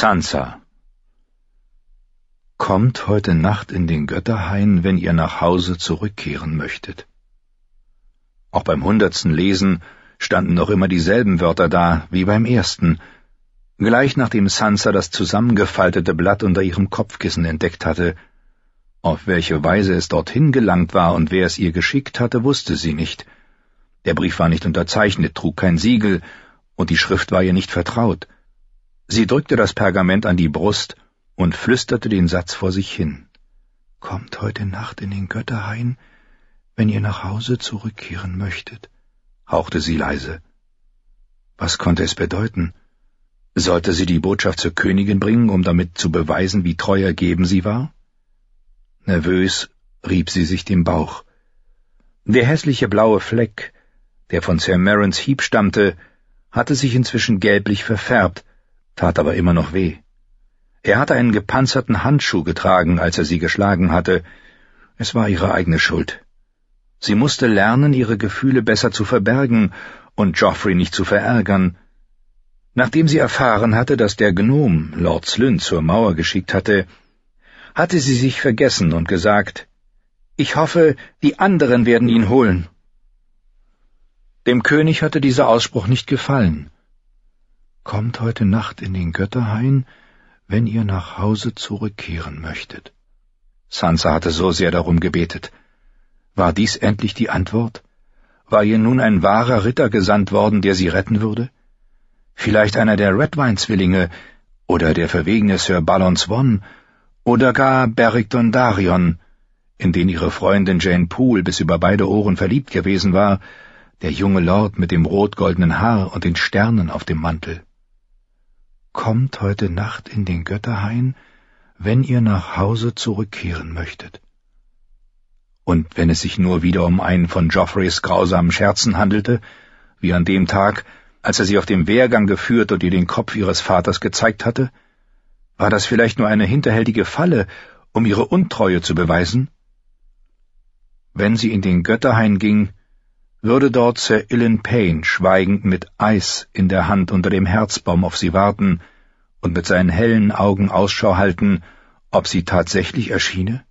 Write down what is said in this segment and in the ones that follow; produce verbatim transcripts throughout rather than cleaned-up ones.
Sansa. Kommt heute Nacht in den Götterhain, wenn ihr nach Hause zurückkehren möchtet. Auch beim hundertsten Lesen standen noch immer dieselben Wörter da, wie beim ersten, gleich nachdem Sansa das zusammengefaltete Blatt unter ihrem Kopfkissen entdeckt hatte. Auf welche Weise es dorthin gelangt war und wer es ihr geschickt hatte, wusste sie nicht. Der Brief war nicht unterzeichnet, trug kein Siegel, und die Schrift war ihr nicht vertraut. Sie drückte das Pergament an die Brust und flüsterte den Satz vor sich hin. »Kommt heute Nacht in den Götterhain, wenn ihr nach Hause zurückkehren möchtet«, hauchte sie leise. Was konnte es bedeuten? Sollte sie die Botschaft zur Königin bringen, um damit zu beweisen, wie treu ergeben sie war? Nervös rieb sie sich den Bauch. Der hässliche blaue Fleck, der von Sir Merryns Hieb stammte, hatte sich inzwischen gelblich verfärbt, tat aber immer noch weh. Er hatte einen gepanzerten Handschuh getragen, als er sie geschlagen hatte. Es war ihre eigene Schuld. Sie musste lernen, ihre Gefühle besser zu verbergen und Joffrey nicht zu verärgern. Nachdem sie erfahren hatte, dass der Gnom Lord Slynn zur Mauer geschickt hatte, hatte sie sich vergessen und gesagt, »Ich hoffe, die anderen werden ihn holen.« Dem König hatte dieser Ausspruch nicht gefallen. »Kommt heute Nacht in den Götterhain, wenn ihr nach Hause zurückkehren möchtet.« Sansa hatte so sehr darum gebetet. War dies endlich die Antwort? War ihr nun ein wahrer Ritter gesandt worden, der sie retten würde? Vielleicht einer der Redwyne-Zwillinge oder der verwegene Sir Balon Swann oder gar Beric Dondarrion, in den ihre Freundin Jane Poole bis über beide Ohren verliebt gewesen war, der junge Lord mit dem rot-goldenen Haar und den Sternen auf dem Mantel. »Kommt heute Nacht in den Götterhain, wenn ihr nach Hause zurückkehren möchtet.« Und wenn es sich nur wieder um einen von Joffreys grausamen Scherzen handelte, wie an dem Tag, als er sie auf dem Wehrgang geführt und ihr den Kopf ihres Vaters gezeigt hatte, war das vielleicht nur eine hinterhältige Falle, um ihre Untreue zu beweisen? Wenn sie in den Götterhain ging, würde dort Sir Ilyn Payne schweigend mit Eis in der Hand unter dem Herzbaum auf sie warten und mit seinen hellen Augen Ausschau halten, ob sie tatsächlich erschiene?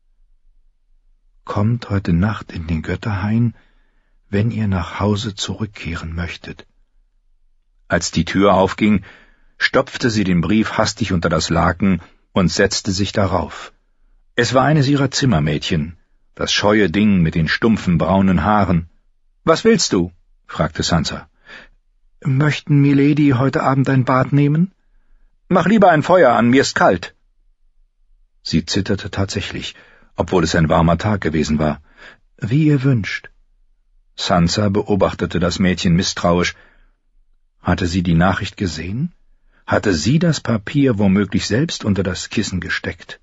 »Kommt heute Nacht in den Götterhain, wenn ihr nach Hause zurückkehren möchtet.« Als die Tür aufging, stopfte sie den Brief hastig unter das Laken und setzte sich darauf. Es war eines ihrer Zimmermädchen, das scheue Ding mit den stumpfen braunen Haaren. »Was willst du?« fragte Sansa. »Möchten Milady heute Abend ein Bad nehmen?« »Mach lieber ein Feuer an, mir ist kalt.« Sie zitterte tatsächlich, obwohl es ein warmer Tag gewesen war. »Wie ihr wünscht.« Sansa beobachtete das Mädchen misstrauisch. Hatte sie die Nachricht gesehen? Hatte sie das Papier womöglich selbst unter das Kissen gesteckt?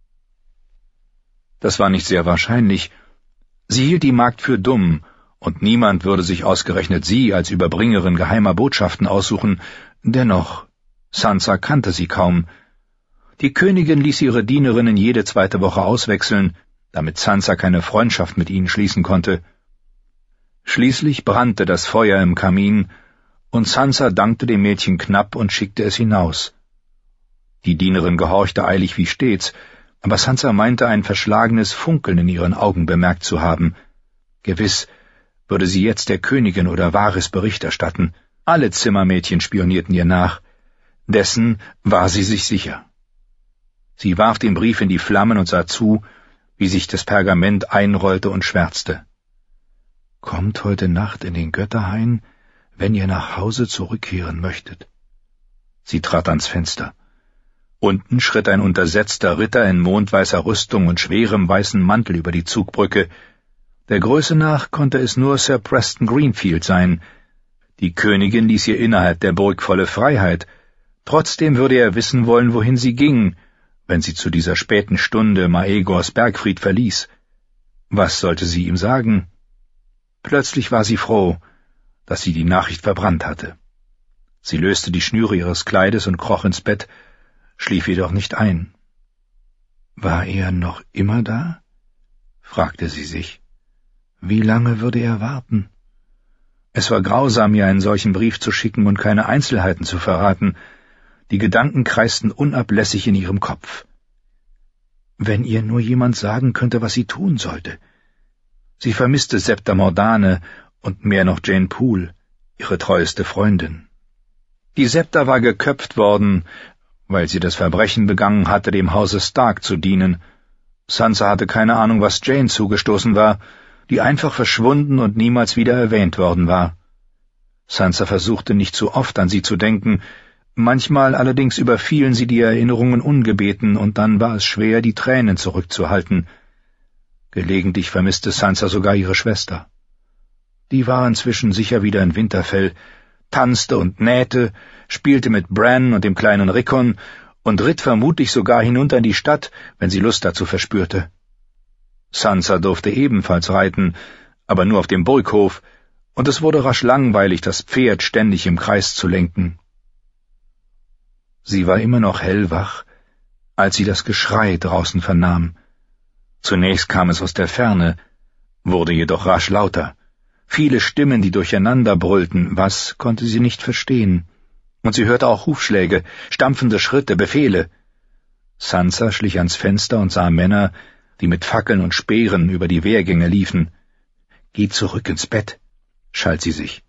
Das war nicht sehr wahrscheinlich. Sie hielt die Magd für dumm, und niemand würde sich ausgerechnet sie als Überbringerin geheimer Botschaften aussuchen. Dennoch, Sansa kannte sie kaum. Die Königin ließ ihre Dienerinnen jede zweite Woche auswechseln, damit Sansa keine Freundschaft mit ihnen schließen konnte. Schließlich brannte das Feuer im Kamin, und Sansa dankte dem Mädchen knapp und schickte es hinaus. Die Dienerin gehorchte eilig wie stets, aber Sansa meinte, ein verschlagenes Funkeln in ihren Augen bemerkt zu haben. Gewiss würde sie jetzt der Königin oder Varys Bericht erstatten. Alle Zimmermädchen spionierten ihr nach. Dessen war sie sich sicher. Sie warf den Brief in die Flammen und sah zu, wie sich das Pergament einrollte und schwärzte. »Kommt heute Nacht in den Götterhain, wenn ihr nach Hause zurückkehren möchtet.« Sie trat ans Fenster. Unten schritt ein untersetzter Ritter in mondweißer Rüstung und schwerem weißen Mantel über die Zugbrücke. Der Größe nach konnte es nur Sir Preston Greenfield sein. Die Königin ließ ihr innerhalb der Burg volle Freiheit. Trotzdem würde er wissen wollen, wohin sie ging, wenn sie zu dieser späten Stunde Maegors Bergfried verließ. Was sollte sie ihm sagen? Plötzlich war sie froh, dass sie die Nachricht verbrannt hatte. Sie löste die Schnüre ihres Kleides und kroch ins Bett, schlief jedoch nicht ein. »War er noch immer da?« fragte sie sich. »Wie lange würde er warten?« Es war grausam, ihr einen solchen Brief zu schicken und keine Einzelheiten zu verraten. Die Gedanken kreisten unablässig in ihrem Kopf. Wenn ihr nur jemand sagen könnte, was sie tun sollte. Sie vermisste Septa Mordane und mehr noch Jane Poole, ihre treueste Freundin. Die Septa war geköpft worden, weil sie das Verbrechen begangen hatte, dem Hause Stark zu dienen. Sansa hatte keine Ahnung, was Jane zugestoßen war, die einfach verschwunden und niemals wieder erwähnt worden war. Sansa versuchte nicht zu oft an sie zu denken, manchmal allerdings überfielen sie die Erinnerungen ungebeten, und dann war es schwer, die Tränen zurückzuhalten. Gelegentlich vermisste Sansa sogar ihre Schwester. Die war inzwischen sicher wieder in Winterfell, tanzte und nähte, spielte mit Bran und dem kleinen Rickon und ritt vermutlich sogar hinunter in die Stadt, wenn sie Lust dazu verspürte. Sansa durfte ebenfalls reiten, aber nur auf dem Burghof, und es wurde rasch langweilig, das Pferd ständig im Kreis zu lenken. Sie war immer noch hellwach, als sie das Geschrei draußen vernahm. Zunächst kam es aus der Ferne, wurde jedoch rasch lauter. Viele Stimmen, die durcheinander brüllten, was konnte sie nicht verstehen. Und sie hörte auch Hufschläge, stampfende Schritte, Befehle. Sansa schlich ans Fenster und sah Männer, die mit Fackeln und Speeren über die Wehrgänge liefen. »Geh zurück ins Bett«, schalt sie sich.